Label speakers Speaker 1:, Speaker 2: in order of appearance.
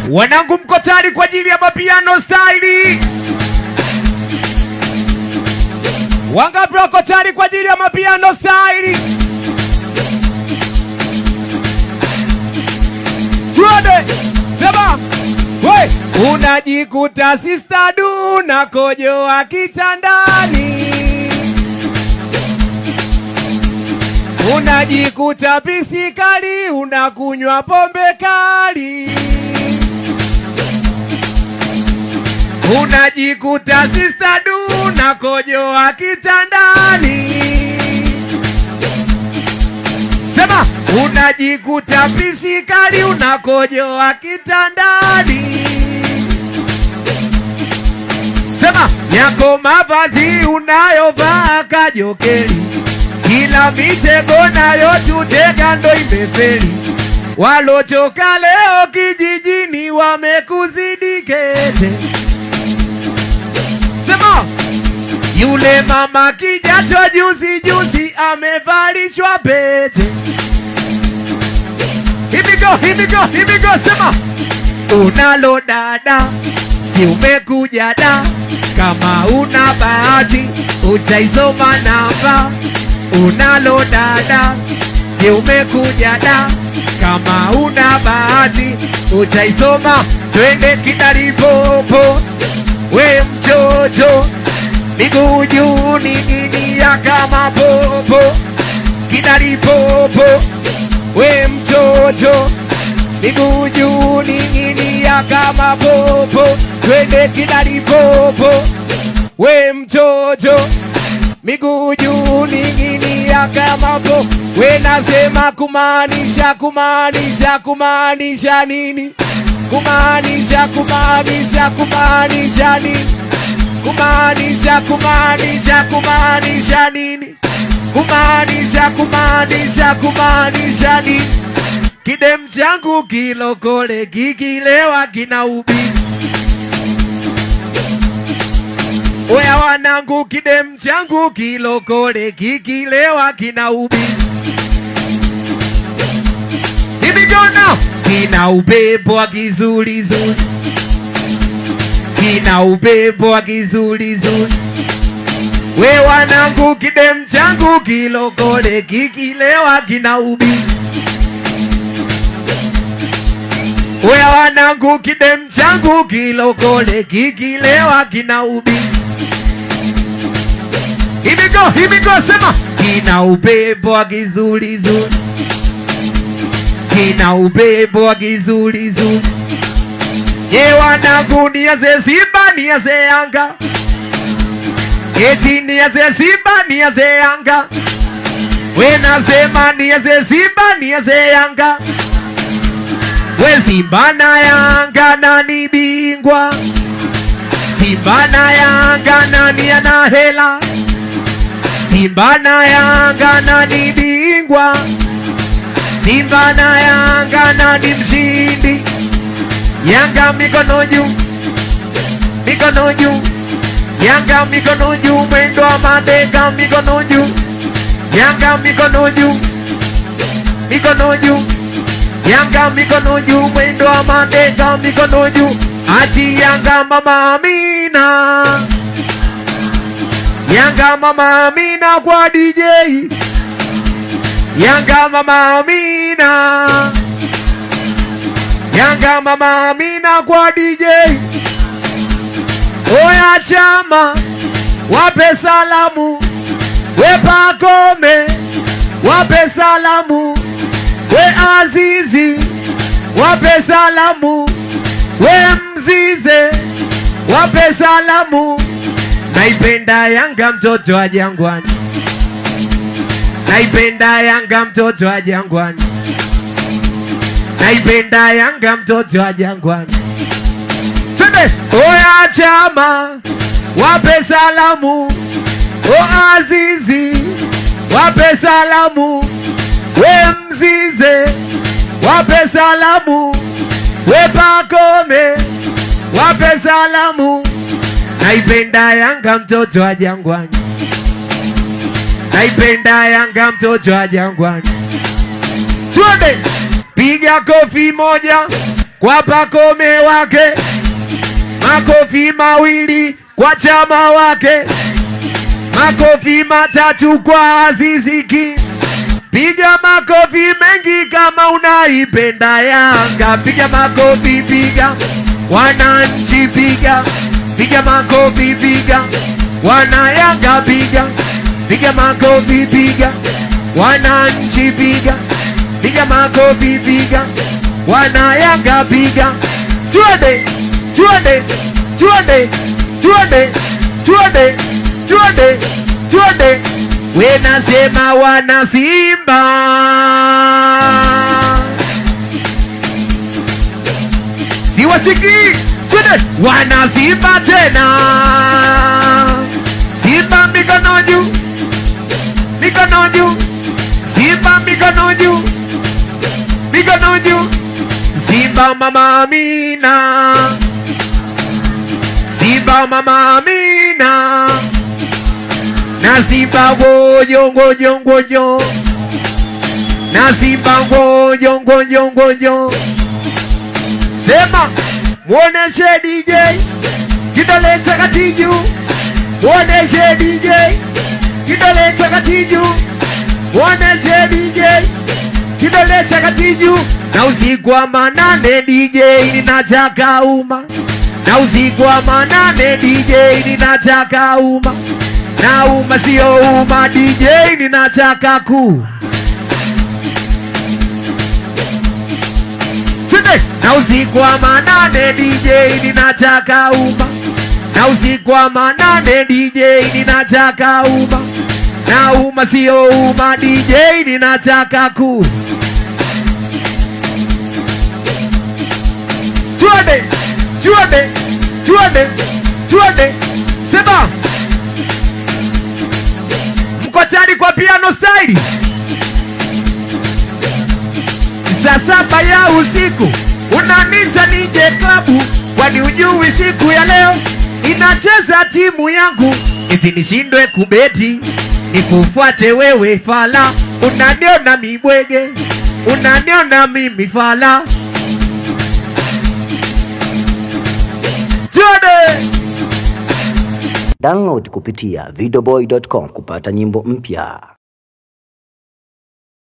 Speaker 1: Wanangu mko tayari kwa ajili ya mapiano style? Wangapi wako tayari kwa ajili ya mapiano style? Tuende, sema. We, unajikuta sister du na kojoa kitandani. Unajikuta pisikali unakunywa pombe kali. Unajikuta sister du na kojoa kitandani. Sema, unajikuta pisikali unakojoa kitandani. Sema, yako mavazi unayovaa kajokeli. Kila mitego nayo tutega ndo imefeli. Walochoka leo kijijini wamekuzidi kete. Sema, yule mama kijacho juzi juzi amevalishwa pete. Here we go, sema. Unalo dada, si umekuja da. Kama una bahati, utaisoma namba. Unalo dada, si umekuja da. Kama una bahati, utaisoma. Twende kidaripopo, we mchocho. Miguu juu ning'inia kama popo. Kidaripopo, we mchocho. Miguu juu ning'inia kama popo. Twende kidaripopo, we mchocho. Miguu juu ning'inia kama popo. We nasema kumaanisha nini? Kumaanisha nini? Kumaanisha nini? Kumaanisha nini? Kidem changu kilokole kikilewa kina ubi. Oya wanangu, kidem changu kilokole kikilewa kina ubi. Here we go now. Kina upepo wa kizuri. Kina upepo wa kizuri. We wanangu, kidem changu kilokole kikilewa kina ubi. Oya wanangu, kidem changu kilokole kikilewa kina ubi. Here we go, sema. Kina upepo wa kizuri. Kina upepo wa kizuri. Ye wanangu, niaze Simba niaze Yanga. Eti niaze Simba niaze Yanga. We nasema niaze Simba niaze Yanga. We Simba na Yanga nani bingwa? Simba na Yanga nani ana hela? Simba na Yanga nani bingwa? Simba na Yanga nani mshindi? Yanga mikono juu. Yanga mikono juu, mwendo wa madega mikono juu. Yanga mikono juu. Yanga mikono juu, mwendo wa madega mikono juu. Achi Yanga mama Amina. Yanga mama Amina kwa DJ. Yanga mama Amina. Yanga mama Amina kwa DJ. Oya Chama, wape salamu. We Pakome, wape salamu. We Azizi, wape salamu. We Mzize, wape salamu. Naipenda Yanga mtoto wa Jangwani. Naipenda Yanga mtoto wa Jangwani. Naipenda Yanga mtoto wa Jangwani. Twende. Oya Chama, wape salamu. O Azizi, wape salamu. We Mzize, wape salamu. We Pakome, wape salamu. Naipenda Yanga mtoto wa Jangwani. Naipenda Yanga mtoto wa Jangwani. Twende. Piga kofi moja kwa Pacome wake, makofi mawili kwa Chama wake, makofi matatu kwa Azizi Ki. Piga makofi mengi kama unaipenda Yanga. Piga makofi, piga wananchi, piga piga makofi, piga wana Yanga, piga piga makofi, piga wananchi, piga piga makofi, piga wana Yanga, piga. Tuende tuende tuende tuende tuende tuende tuende. We nasema wana Simba, siwasiki. Tuende wana Simba tena. Simba mikono juu, mikono juu. Simba mikono juu, mikono juu. Simba mama Amina, Simba mama Amina. Na Simba ngojo ngojo ngojo, na Simba ngojo ngojo ngojo. Sema muoneshe DJ kidole cha katiju, muoneshe DJ kidole cha katiju, muoneshe DJ kidole cha katiju. Na usiku wa manane DJ ninataka uma, na usiku wa manane DJ ninataka uma, na uma sio uma DJ ninataka ku. Tuende na usiku wa manane DJ ninataka uma, na usiku wa manane DJ ninataka uma, na uma sio uma DJ ninataka ku. Tuende tuende tuende tuende. Sema mko tayari kwa piano style? Saa 7 ya usiku unanita nije klabu, kwani ujui siku ya leo inacheza timu yangu. Eti nishindwe kubeti nikufuate wewe fala, unaniona mibwege, unaniona mimi fala. Tuende.
Speaker 2: Download kupitia videoboy.com kupata nyimbo mpya.